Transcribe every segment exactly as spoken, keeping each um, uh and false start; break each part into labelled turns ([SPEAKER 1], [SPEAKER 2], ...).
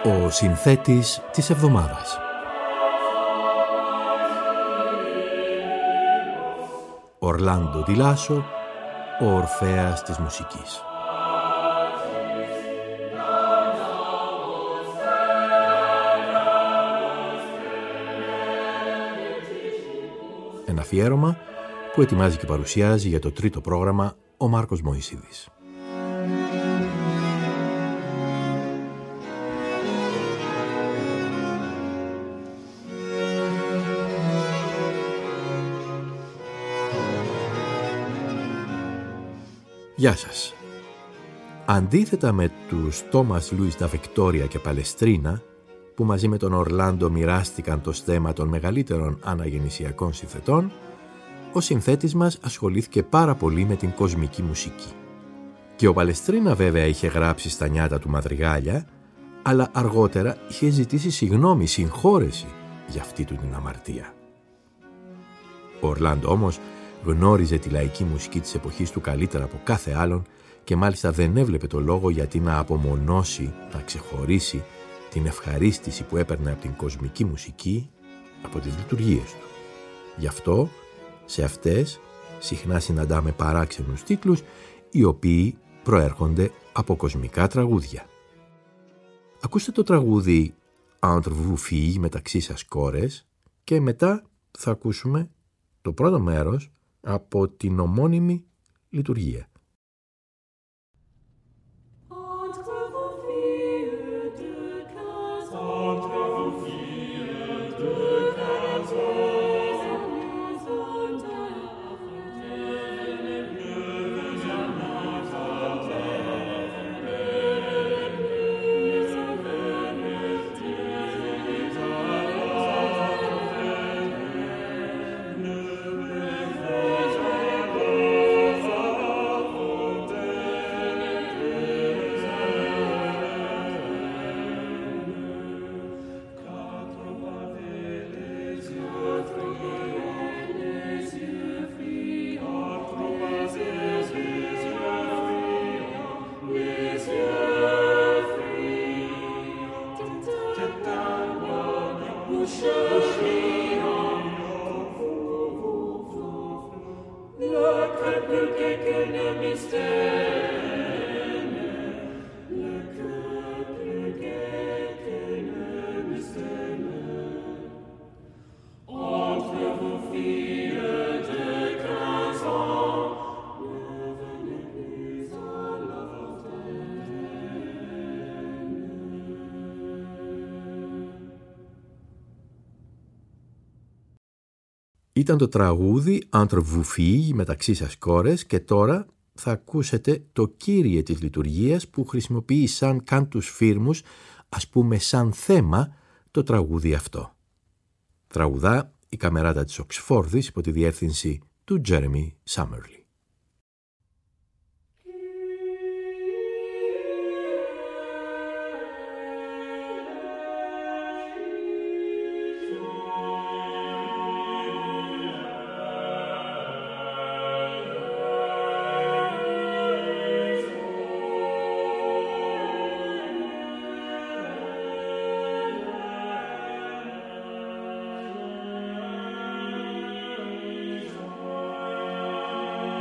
[SPEAKER 1] Ο συνθέτης της εβδομάδας. Ορλάντο Ντι Λάσο, ο Ορφέας της μουσικής. Ένα αφιέρωμα που ετοιμάζει και παρουσιάζει για το τρίτο πρόγραμμα ο Μάρκος Μωυσίδης. Γεια σας. Αντίθετα με τους Τόμας Λούις ντα Βικτόρια και Παλεστρίνα, που μαζί με τον Ορλάντο μοιράστηκαν το στέμμα των μεγαλύτερων αναγεννησιακών συνθετών, ο συνθέτης μας ασχολήθηκε πάρα πολύ με την κοσμική μουσική. Και ο Παλεστρίνα βέβαια είχε γράψει στα νιάτα του μαδριγάλια, αλλά αργότερα είχε ζητήσει συγγνώμη, συγχώρεση για αυτή του την αμαρτία. Ο Ορλάντο όμως γνώριζε τη λαϊκή μουσική της εποχής του καλύτερα από κάθε άλλον και μάλιστα δεν έβλεπε το λόγο γιατί να απομονώσει, να ξεχωρίσει την ευχαρίστηση που έπαιρνε από την κοσμική μουσική από τις λειτουργίες του. Γι' αυτό, σε αυτές συχνά συναντάμε παράξενους τίτλους, οι οποίοι προέρχονται από κοσμικά τραγούδια. Ακούστε το τραγούδι «Entre vous filles», μεταξύ σας κόρες, και μετά θα ακούσουμε το πρώτο μέρος από την ομώνυμη λειτουργία. Ήταν το τραγούδι «Entre vous filles», μεταξύ σας κόρες, και τώρα θα ακούσετε το κύριε της λειτουργίας που χρησιμοποιεί σαν κάντους φίρμους, ας πούμε σαν θέμα, το τραγούδι αυτό. Τραγουδά η Καμεράτα της Οξφόρδης υπό τη διεύθυνση του Τζέρεμι Σάμερλι.
[SPEAKER 2] Oh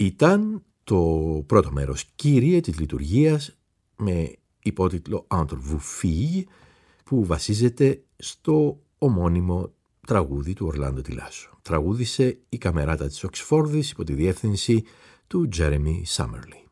[SPEAKER 1] Ήταν το πρώτο μέρος, κύριε, της λειτουργίας με υπότιτλο «Entre vous filles», που βασίζεται στο ομώνυμο τραγούδι του Ορλάντο ντι Λάσο. Τραγούδισε η Καμεράτα της Οξφόρδης υπό τη διεύθυνση του Τζέρεμι Σάμερλι.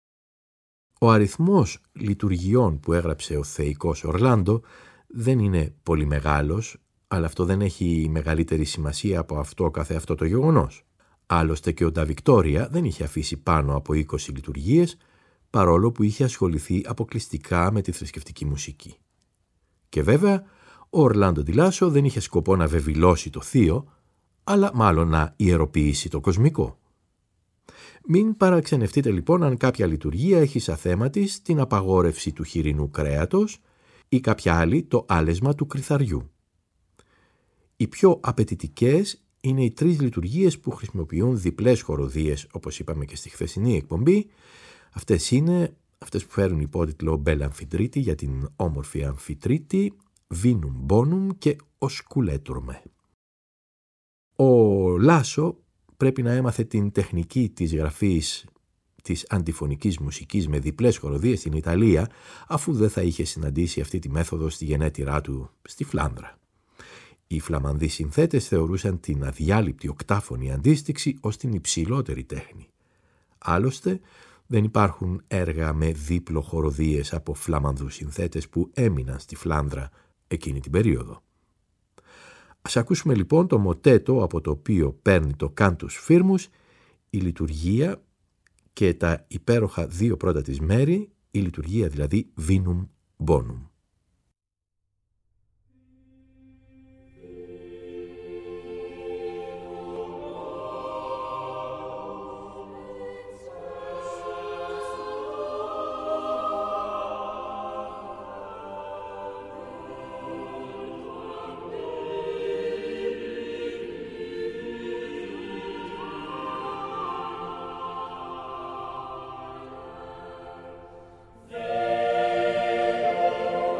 [SPEAKER 1] Ο αριθμός λειτουργιών που έγραψε ο θεϊκός Ορλάντο δεν είναι πολύ μεγάλος, αλλά αυτό δεν έχει μεγαλύτερη σημασία από αυτό καθε αυτό το γεγονός. Άλλωστε και ο Ντα Βικτόρια δεν είχε αφήσει πάνω από είκοσι λειτουργίες, παρόλο που είχε ασχοληθεί αποκλειστικά με τη θρησκευτική μουσική. Και βέβαια, ο Ορλάντο ντι Λάσο δεν είχε σκοπό να βεβηλώσει το θείο, αλλά μάλλον να ιεροποιήσει το κοσμικό. Μην παραξενευτείτε λοιπόν αν κάποια λειτουργία έχει σαν θέμα της την απαγόρευση του χοιρινού κρέατος ή κάποια άλλη το άλεσμα του κρυθαριού. Οι πιο απαιτητικές είναι οι τρεις λειτουργίες που χρησιμοποιούν διπλές χοροδίες, όπως είπαμε και στη χθεσινή εκπομπή. Αυτές είναι αυτές που φέρουν υπότιτλο «Μπέλα Αμφιτρίτη» για την όμορφη Αμφιτρίτη, «Βίνουμ Μπόνουμ» και «Οσκουλέτουρμε». Ο Λάσο πρέπει να έμαθε την τεχνική της γραφής της αντιφωνικής μουσικής με διπλές χοροδίες στην Ιταλία, αφού δεν θα είχε συναντήσει αυτή τη μέθοδο στη γενέτειρά του στη Φλάνδρα. Οι Φλαμανδοί συνθέτες θεωρούσαν την αδιάλειπτη οκτάφωνη αντίστοιξη ως την υψηλότερη τέχνη. Άλλωστε, δεν υπάρχουν έργα με δίπλο χοροδίες από Φλαμανδούς συνθέτες που έμειναν στη Φλάνδρα εκείνη την περίοδο. Ας ακούσουμε λοιπόν το μοτέτο από το οποίο παίρνει το Cantus Firmus, η λειτουργία και τα υπέροχα δύο πρώτα της μέρη, η λειτουργία δηλαδή Vinum Bonum.
[SPEAKER 2] Yeah.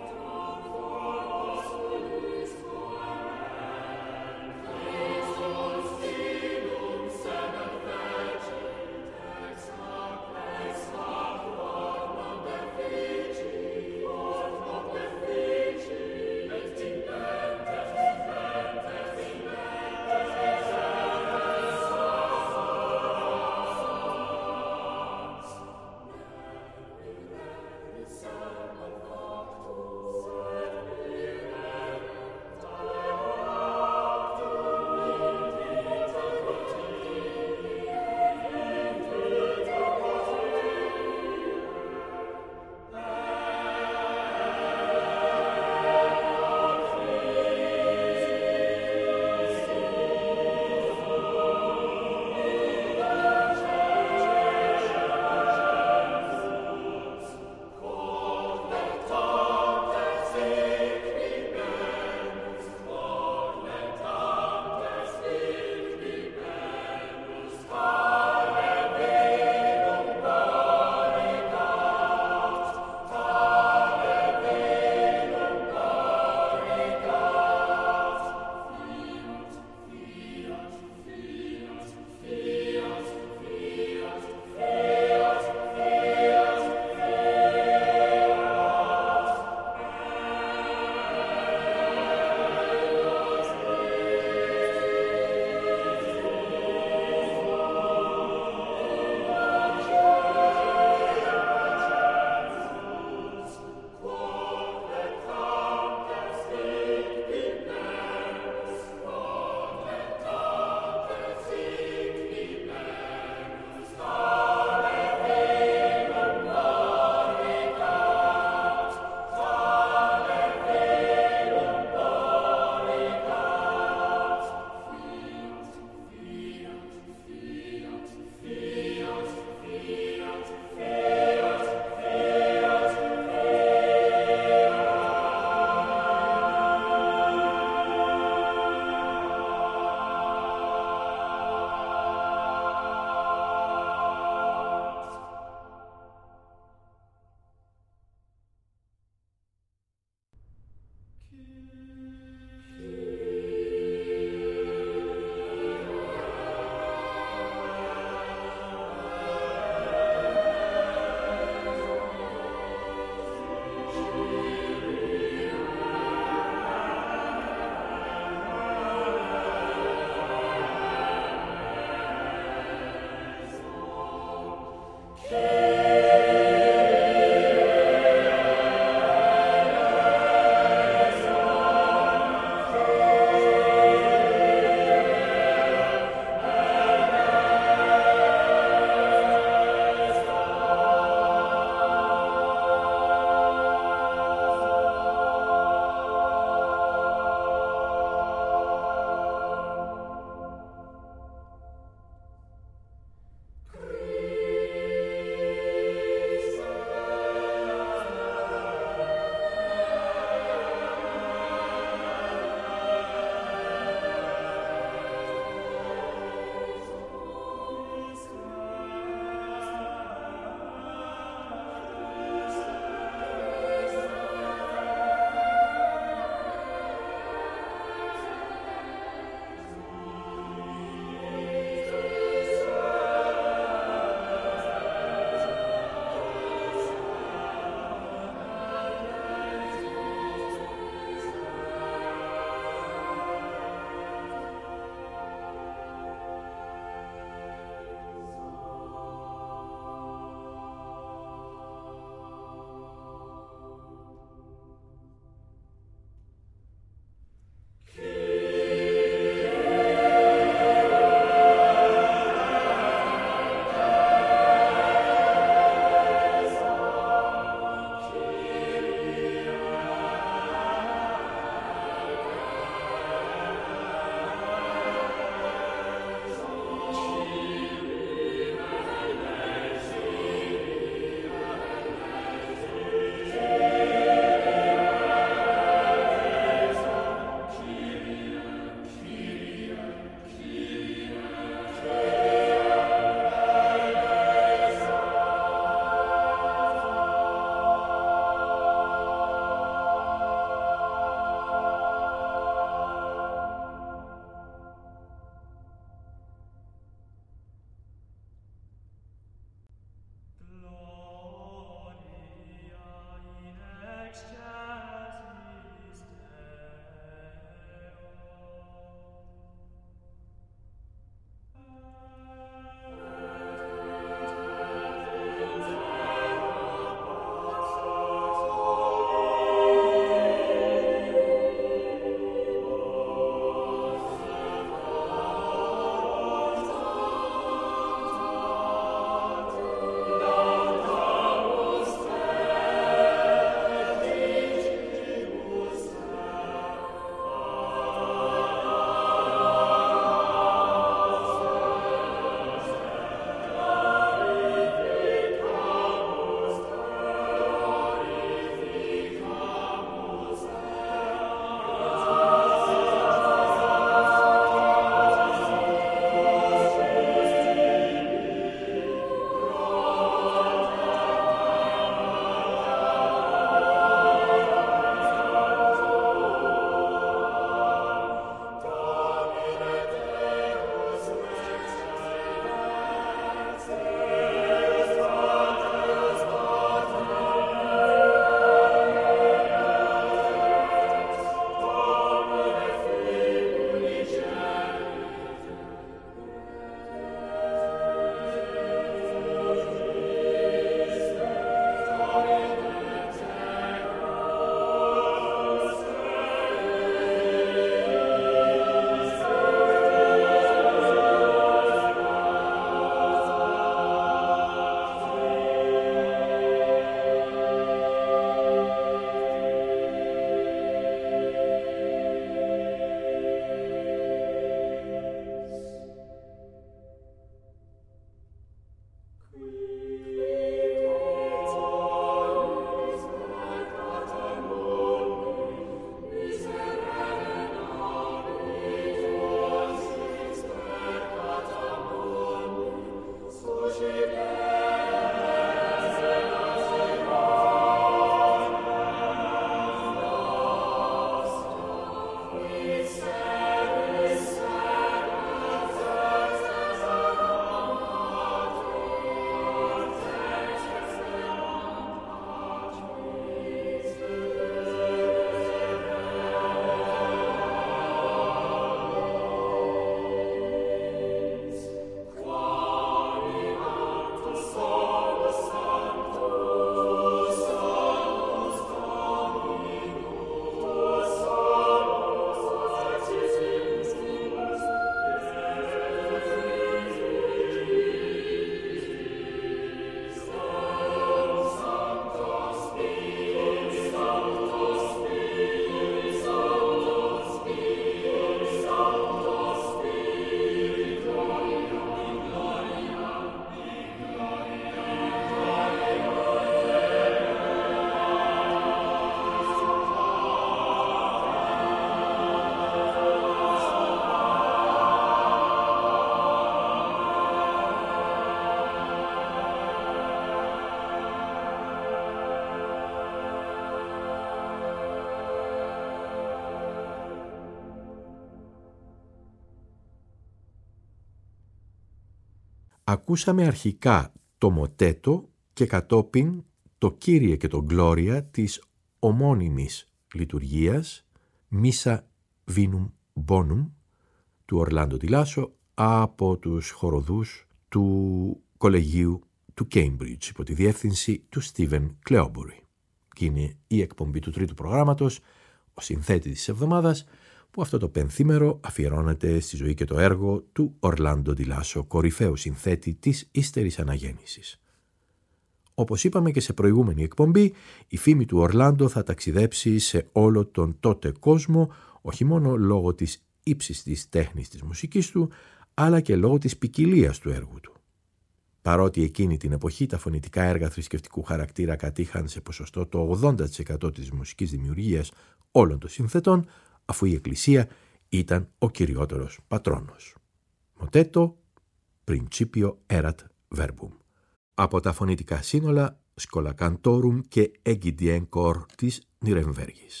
[SPEAKER 1] Ακούσαμε αρχικά το μοτέτο και κατόπιν το Κύριε και το Γκλώρια της ομώνυμης λειτουργίας Missa Vinum Bonum του Ορλάντο Ντι Λάσο από τους χοροδούς του κολεγίου του Cambridge υπό τη διεύθυνση του Στίβεν Κλεόμπουρι. Και είναι η εκπομπή του τρίτου προγράμματος, ο συνθέτης της εβδομάδας, που αυτό το πενθήμερο αφιερώνεται στη ζωή και το έργο του Ορλάντο Ντι Λάσο, κορυφαίου συνθέτη της ύστερης αναγέννησης. Όπως είπαμε και σε προηγούμενη εκπομπή, η φήμη του Ορλάντο θα ταξιδέψει σε όλο τον τότε κόσμο, όχι μόνο λόγω της ύψιστης τέχνης της μουσικής του, αλλά και λόγω της ποικιλίας του έργου του. Παρότι εκείνη την εποχή τα φωνητικά έργα θρησκευτικού χαρακτήρα κατήχαν σε ποσοστό το ογδόντα τοις εκατό της μουσικής δημιουργίας όλων των συνθετών, αφού η Εκκλησία ήταν ο κυριότερος πατρόνος. Μοτέτο, Principio erat verbum. Από τα φωνητικά σύνολα Schola Cantorum και Aegidien Chor της Νιρεμβέργης.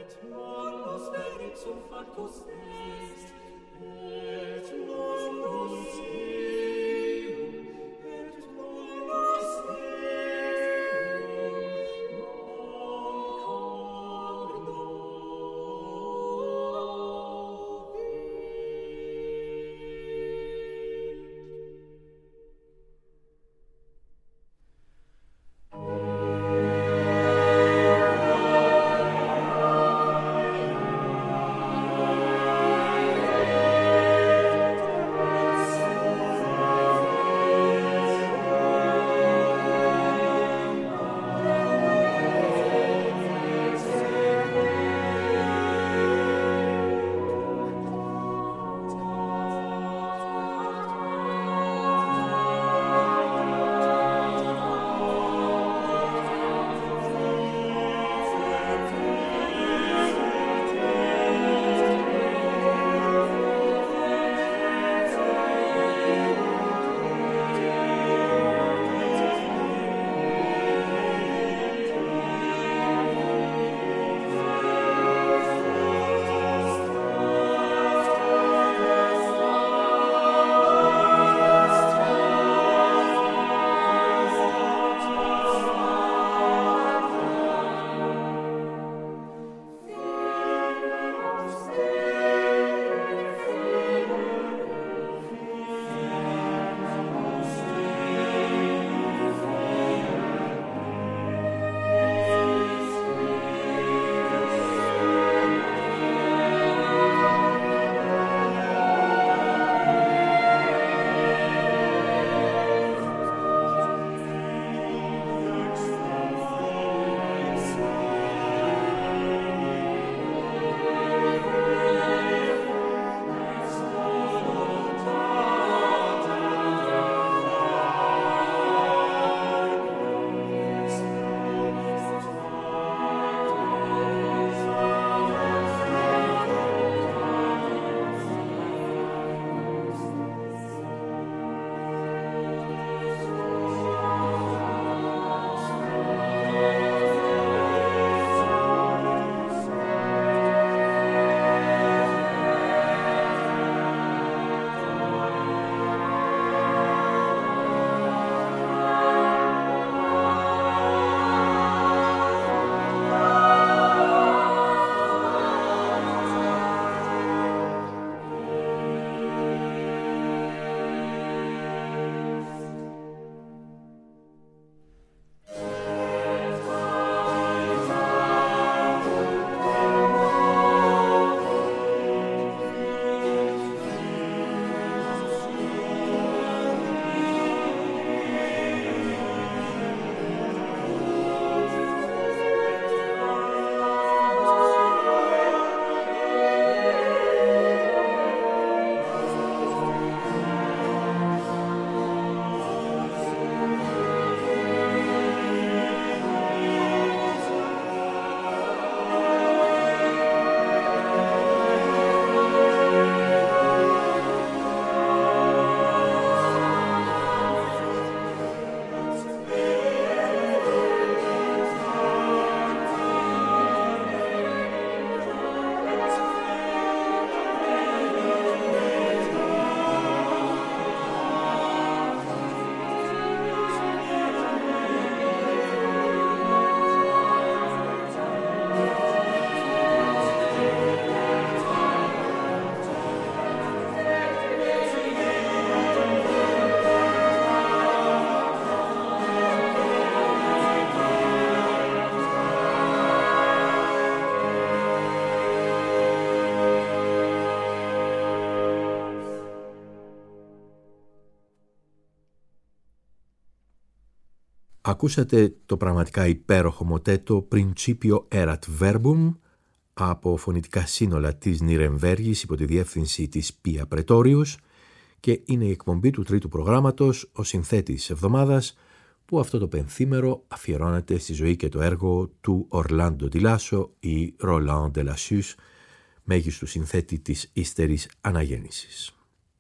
[SPEAKER 1] Ακούσατε το πραγματικά υπέροχο μοτέτο Principio erat verbum από φωνητικά σύνολα της Νιρεμβέργης υπό τη διεύθυνση της Πία Πρετόριους και είναι η εκπομπή του τρίτου προγράμματος, ο συνθέτης της εβδομάδας, που αυτό το πενθήμερο αφιερώνεται στη ζωή και το έργο του Ορλάντο Ντι Λάσο ή Ρολάν ντε Λασσούς, μέγιστου συνθέτη της ύστερης αναγέννησης.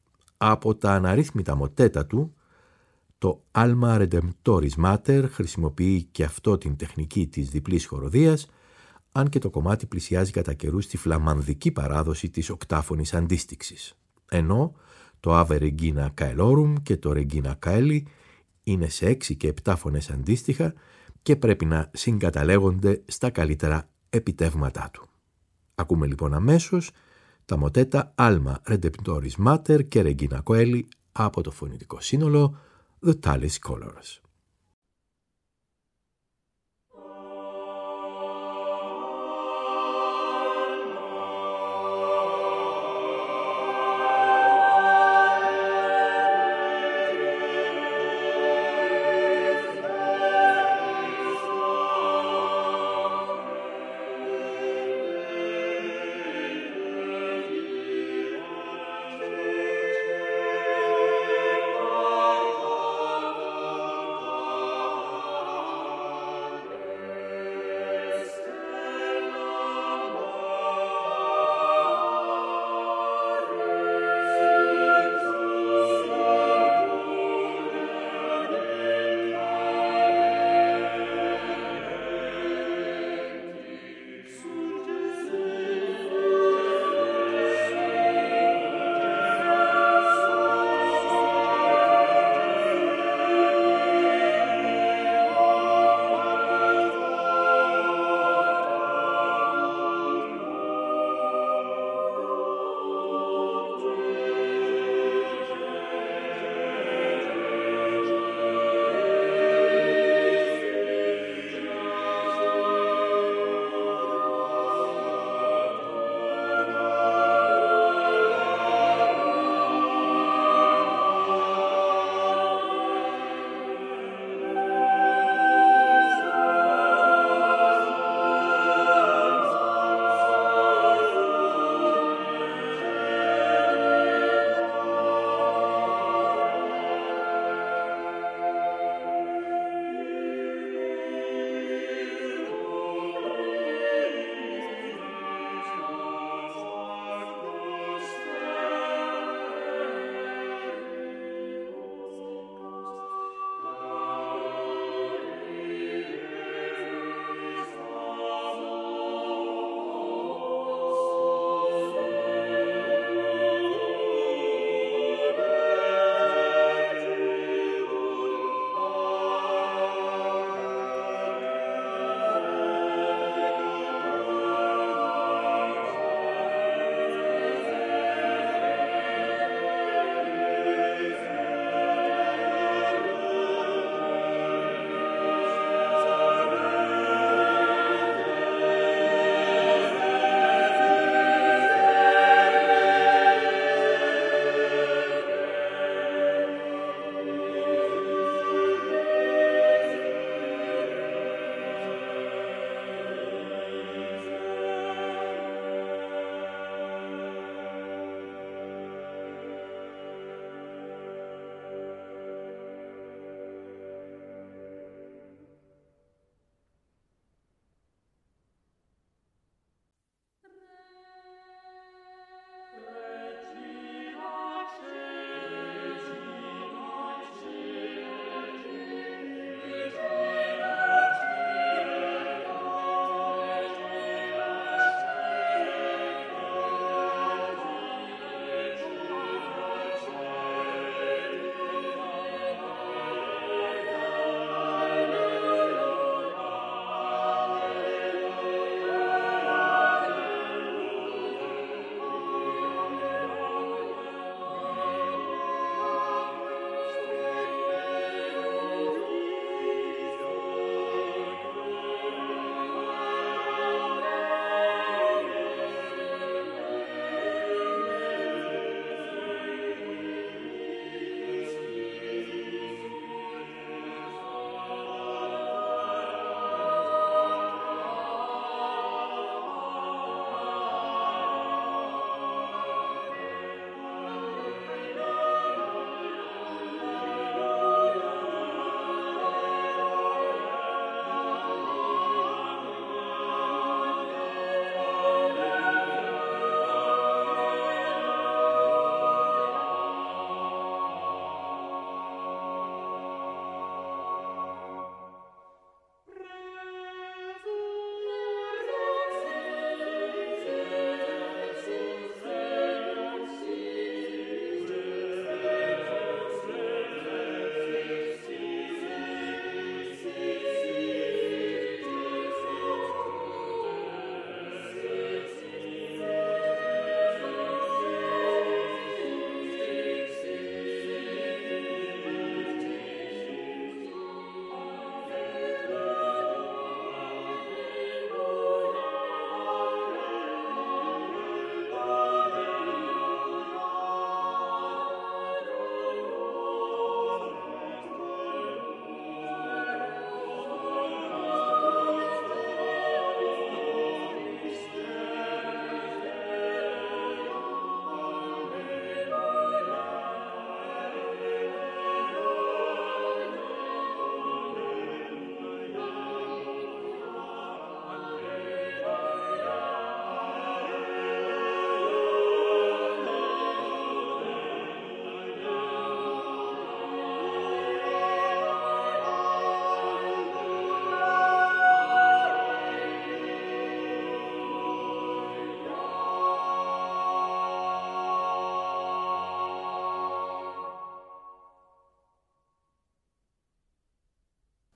[SPEAKER 1] Από τα αναρρύθμιτα μοτέτα του, το Alma Redemptoris Mater χρησιμοποιεί και αυτό την τεχνική της διπλής χοροδίας, αν και το κομμάτι πλησιάζει κατά καιρούς στη φλαμανδική παράδοση της οκτάφωνης αντίστοιξης, ενώ το Ave Regina Caelorum και το Regina Caeli είναι σε έξι και επτά φωνές αντίστοιχα και πρέπει να συγκαταλέγονται στα καλύτερα επιτεύγματά του. Ακούμε λοιπόν αμέσως τα μοτέτα Alma Redemptoris Mater και Regina Coeli από το φωνητικό σύνολο The Tallis Scholars.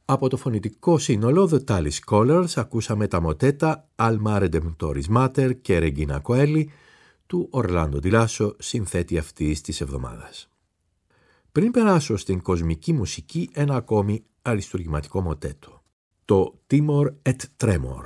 [SPEAKER 1] Από το φωνητικό σύνολο The Tally Scholars ακούσαμε τα μοτέτα Alma Redemptoris Mater και Regina Coeli του Ορλάντο Ντι Λάσο, συνθέτη αυτής της εβδομάδας. Πριν περάσω στην κοσμική μουσική, ένα ακόμη αριστουργηματικό μοτέτο. Το Timor et Tremor,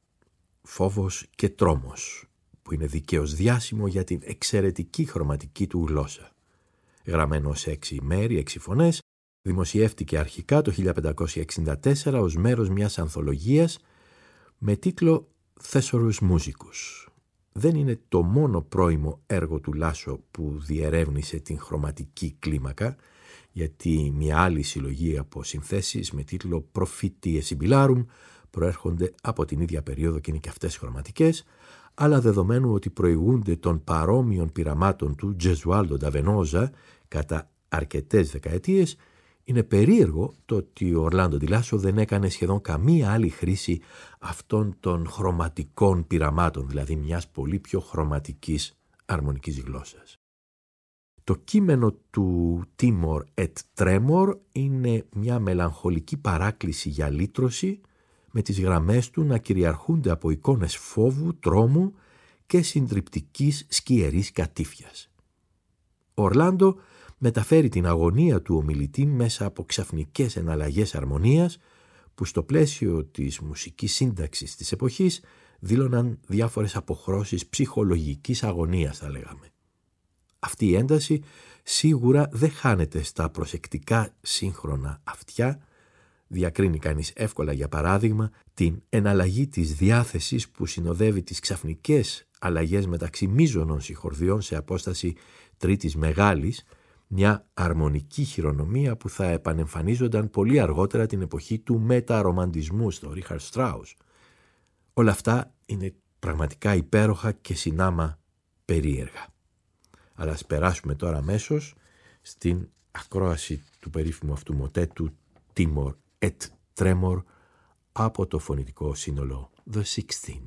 [SPEAKER 1] φόβος και τρόμος, που είναι δικαίως διάσημο για την εξαιρετική χρωματική του γλώσσα. Γραμμένο σε έξι μέρη, έξι φωνές, δημοσιεύτηκε αρχικά το χίλια πεντακόσια εξήντα τέσσερα ως μέρος μιας ανθολογίας με τίτλο Thesaurus Musicus. Δεν είναι το μόνο πρώιμο έργο του Λάσο που διερεύνησε την χρωματική κλίμακα, γιατί μια άλλη συλλογή από συνθέσεις με τίτλο Prophetie Sibyllarum προέρχονται από την ίδια περίοδο και είναι και αυτές χρωματικές, αλλά δεδομένου ότι προηγούνται των παρόμοιων πειραμάτων του Gesualdo da Venosa κατά αρκετές δεκαετίες, είναι περίεργο το ότι ο Ορλάντο Ντι Λάσο δεν έκανε σχεδόν καμία άλλη χρήση αυτών των χρωματικών πειραμάτων, δηλαδή μιας πολύ πιο χρωματικής αρμονικής γλώσσας. Το κείμενο του Timor et Tremor είναι μια μελαγχολική παράκληση για λύτρωση, με τις γραμμές του να κυριαρχούνται από εικόνες φόβου, τρόμου και συντριπτικής σκιερής κατήφιας. Ο Ορλάντο μεταφέρει την αγωνία του ομιλητή μέσα από ξαφνικές εναλλαγές αρμονίας που στο πλαίσιο της μουσικής σύνταξης της εποχής δήλωναν διάφορες αποχρώσεις ψυχολογικής αγωνίας, θα λέγαμε. Αυτή η ένταση σίγουρα δεν χάνεται στα προσεκτικά σύγχρονα αυτιά. Διακρίνει κανείς εύκολα, για παράδειγμα, την εναλλαγή της διάθεσης που συνοδεύει τις ξαφνικές αλλαγές μεταξύ μείζωνων συγχορδιών σε απόσταση τρίτης μεγάλης, μια αρμονική χειρονομία που θα επανεμφανίζονταν πολύ αργότερα την εποχή του μεταρομαντισμού στο Ρίχαρντ Στράους. Όλα αυτά είναι πραγματικά υπέροχα και συνάμα περίεργα. Αλλά ας περάσουμε τώρα αμέσως στην ακρόαση του περίφημου αυτού μοτέτου Timor et Tremor από το φωνητικό σύνολο The Sixteen.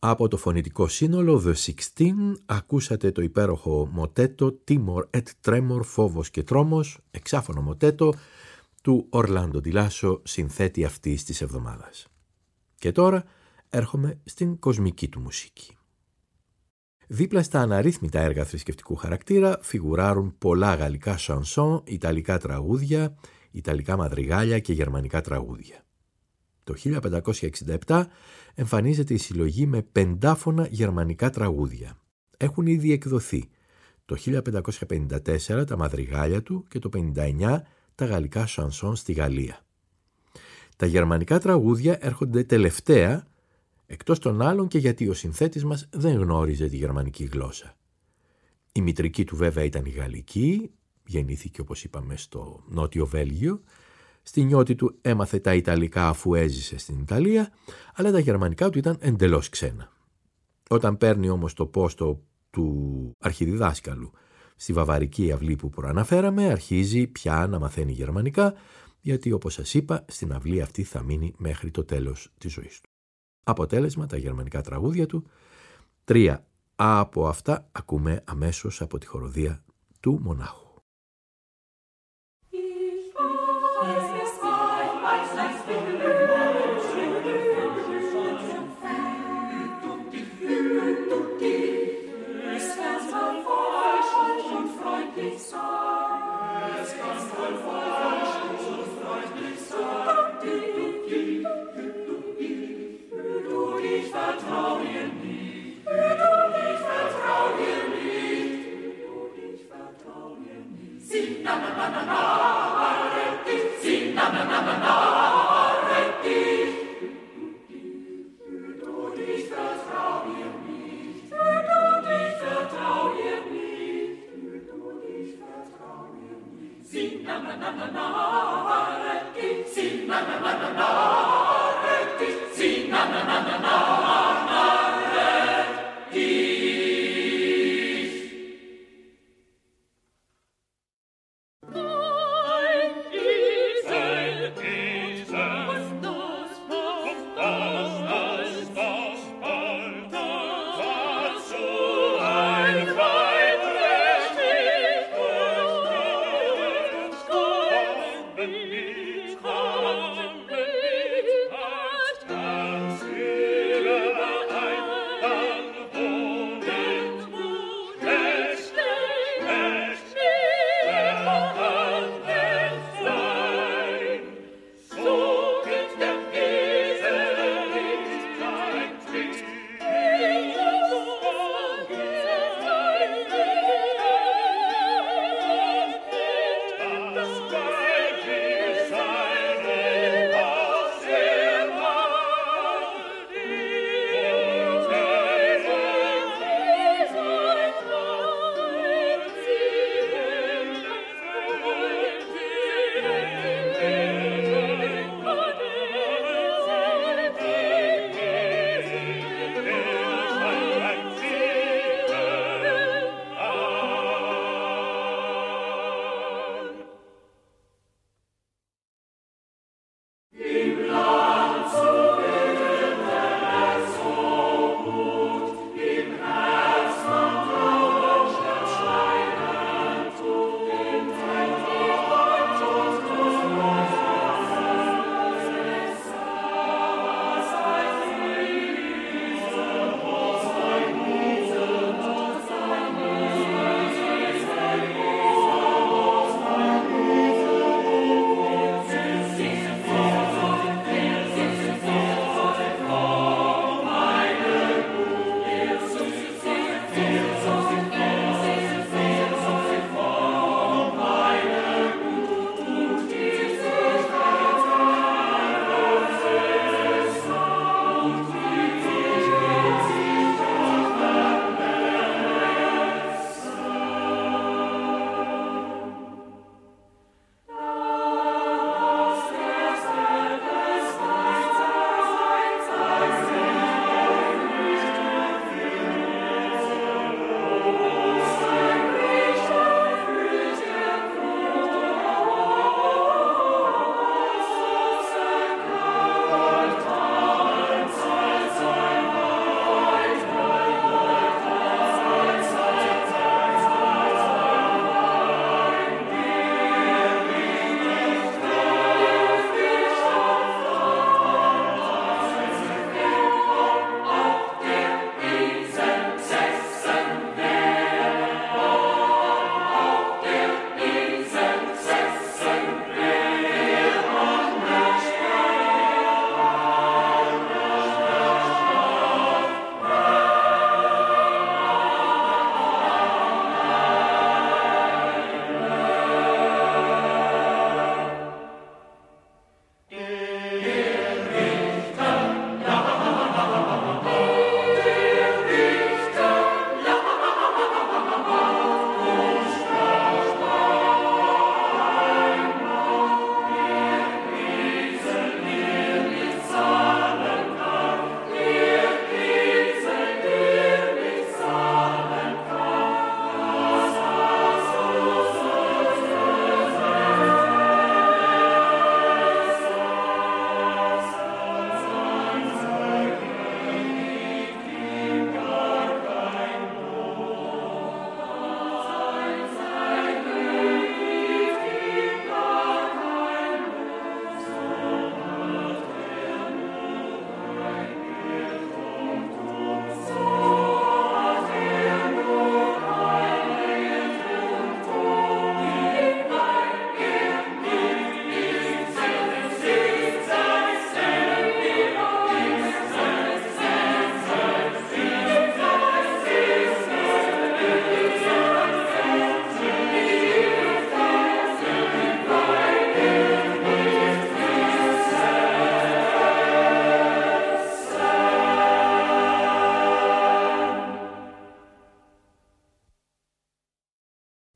[SPEAKER 1] Από το φωνητικό σύνολο The Sixteen ακούσατε το υπέροχο μοτέτο Timor et Tremor, φόβος και τρόμος, εξάφωνο μοτέτο του Ορλάντο Ντι Λάσο, συνθέτη αυτής της εβδομάδας. Και τώρα έρχομαι στην κοσμική του μουσική. Δίπλα στα αναρρύθμιτα έργα θρησκευτικού χαρακτήρα φιγουράρουν πολλά γαλλικά σανσόν, ιταλικά τραγούδια, ιταλικά μαδριγάλια και γερμανικά τραγούδια. Το χίλια πεντακόσια εξήντα επτά εμφανίζεται η συλλογή με πεντάφωνα γερμανικά τραγούδια. Έχουν ήδη εκδοθεί το χίλια πεντακόσια πενήντα τέσσερα τα μαδριγάλια του και το πενήντα εννιά τα γαλλικά σανσόν στη Γαλλία. Τα γερμανικά τραγούδια έρχονται τελευταία, εκτός των άλλων και γιατί ο συνθέτης μας δεν γνώριζε τη γερμανική γλώσσα. Η μητρική του βέβαια ήταν η γαλλική, γεννήθηκε όπως είπαμε στο Νότιο Βέλγιο, στη νιώτη του έμαθε τα ιταλικά αφού έζησε στην Ιταλία, αλλά τα γερμανικά του ήταν εντελώς ξένα. Όταν παίρνει όμως το πόστο του αρχιδιδάσκαλου στη βαβαρική αυλή που προαναφέραμε, αρχίζει πια να μαθαίνει γερμανικά, γιατί όπως σας είπα στην αυλή αυτή θα μείνει μέχρι το τέλος της ζωής του. Αποτέλεσμα τα γερμανικά τραγούδια του, τρία από αυτά ακούμε αμέσως από τη χοροδία του Μονάχου.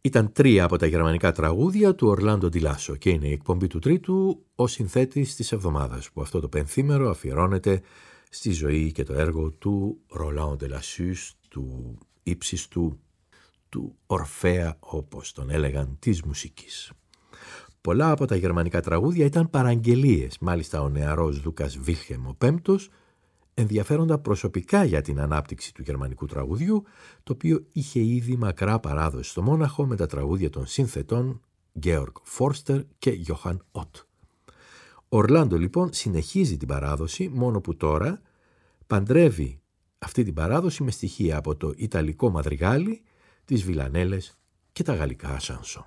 [SPEAKER 1] Ήταν τρία από τα γερμανικά τραγούδια του Ορλάντο Ντι Λάσο και είναι η εκπομπή του τρίτου ο συνθέτης της εβδομάδας, που αυτό το πενθήμερο αφιερώνεται στη ζωή και το έργο του Ρολάν ντε Λασσούς, του ύψιστου, του Ορφέα όπως τον έλεγαν της μουσικής. Πολλά από τα γερμανικά τραγούδια ήταν παραγγελίες, μάλιστα ο νεαρός Λούκας Βίλχεμ ο Πέμπτος ενδιαφέροντα προσωπικά για την ανάπτυξη του γερμανικού τραγουδιού, το οποίο είχε ήδη μακρά παράδοση στο Μόναχο με τα τραγούδια των συνθετών Γκέοργκ Φόρστερ και Γιοχάν Οτ. Ο Ορλάντο λοιπόν συνεχίζει την παράδοση, μόνο που τώρα παντρεύει αυτή την παράδοση με στοιχεία από το Ιταλικό μαδριγάλι, τις βιλανέλες και τα γαλλικά σανσόν.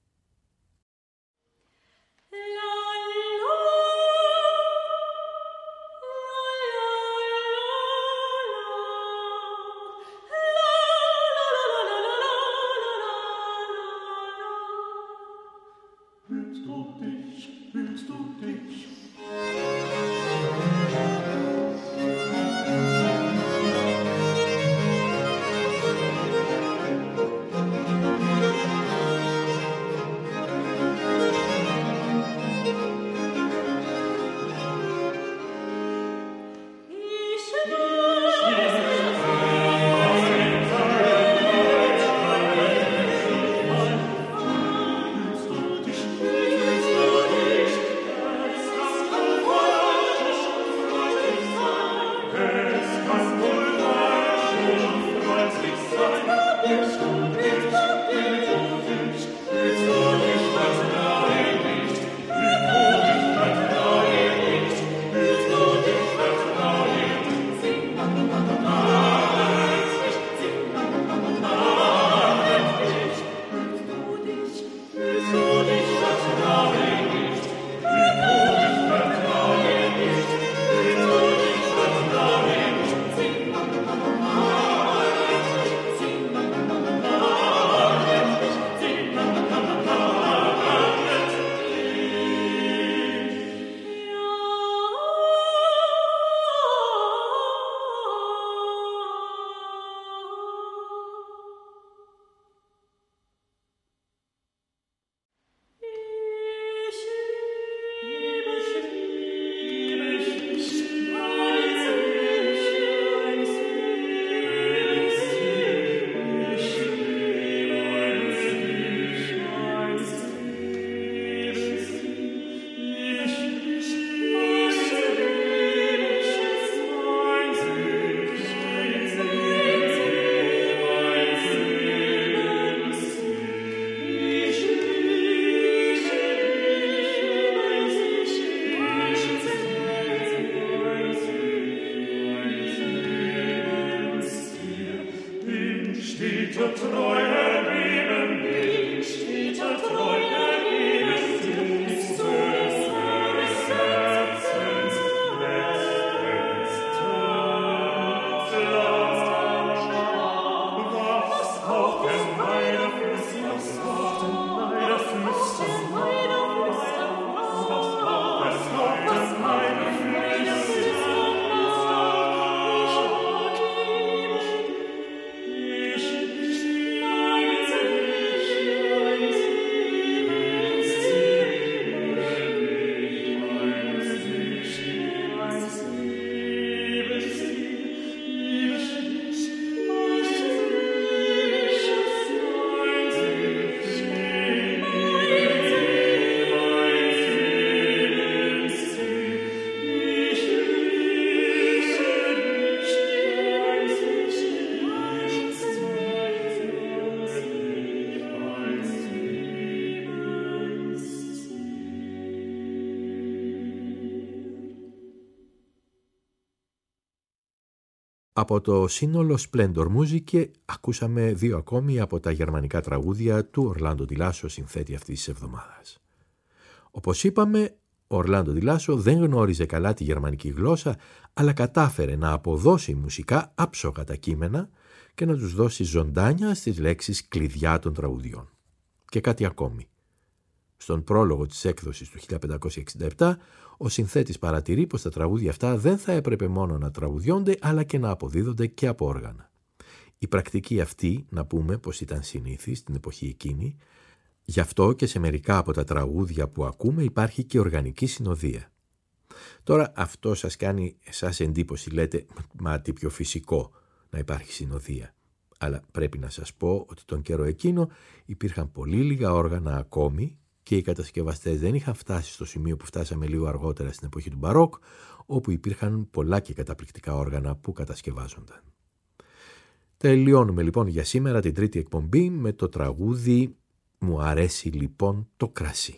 [SPEAKER 1] Από το σύνολο Splendor Music ακούσαμε δύο ακόμη από τα γερμανικά τραγούδια του Ορλάντο Ντι Λάσο, συνθέτη αυτής της εβδομάδας. Όπως είπαμε, ο Ορλάντο Ντι Λάσο δεν γνώριζε καλά τη γερμανική γλώσσα, αλλά κατάφερε να αποδώσει μουσικά άψογα τα κείμενα και να τους δώσει ζωντάνια στις λέξεις κλειδιά των τραγουδιών. Και κάτι ακόμη. Στον πρόλογο της έκδοσης του χίλια πεντακόσια εξήντα επτά, ο συνθέτης παρατηρεί πως τα τραγούδια αυτά δεν θα έπρεπε μόνο να τραγουδιώνται, αλλά και να αποδίδονται και από όργανα. Η πρακτική αυτή, να πούμε πως ήταν συνήθις στην εποχή εκείνη, γι' αυτό και σε μερικά από τα τραγούδια που ακούμε υπάρχει και οργανική συνοδεία. Τώρα αυτό σας κάνει εσάς εντύπωση, λέτε, μα τι πιο φυσικό να υπάρχει συνοδεία. Αλλά πρέπει να σας πω ότι τον καιρό εκείνο υπήρχαν πολύ λίγα όργανα ακόμη και οι κατασκευαστές δεν είχαν φτάσει στο σημείο που φτάσαμε λίγο αργότερα στην εποχή του Μπαρόκ, όπου υπήρχαν πολλά και καταπληκτικά όργανα που κατασκευάζονταν. Τελειώνουμε λοιπόν για σήμερα την τρίτη εκπομπή με το τραγούδι «Μου αρέσει λοιπόν το κρασί».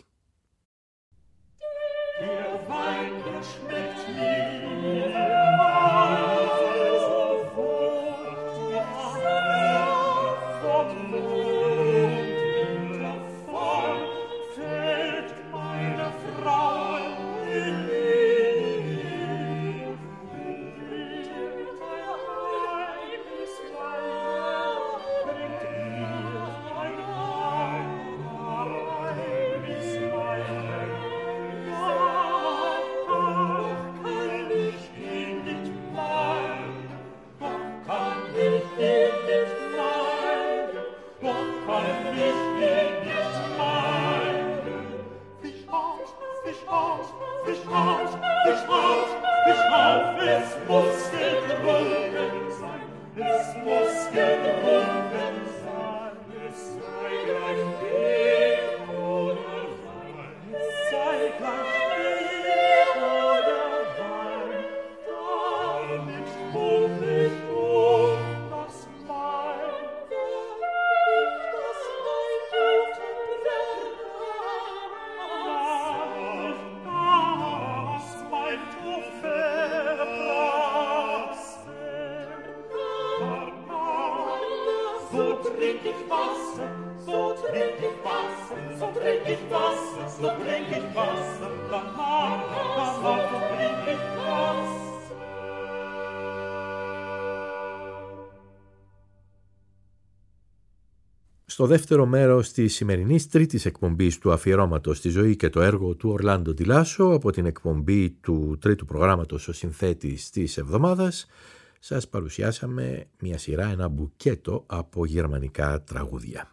[SPEAKER 1] Στο δεύτερο μέρος της σημερινής τρίτης εκπομπής του αφιερώματος στη ζωή και το έργο του Ορλάντο Ντι Λάσο από την εκπομπή του τρίτου προγράμματος «Ο συνθέτης της εβδομάδας» σας παρουσιάσαμε μια σειρά, ένα μπουκέτο από γερμανικά τραγούδια.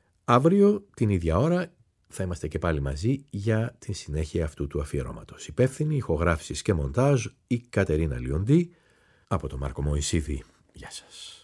[SPEAKER 1] Αύριο την ίδια ώρα θα είμαστε και πάλι μαζί για την συνέχεια αυτού του αφιερώματος. Υπεύθυνη ηχογράφησης και μοντάζ η Κατερίνα Λιοντή από τον Μάρκο Μωυσίδη. Γεια σας.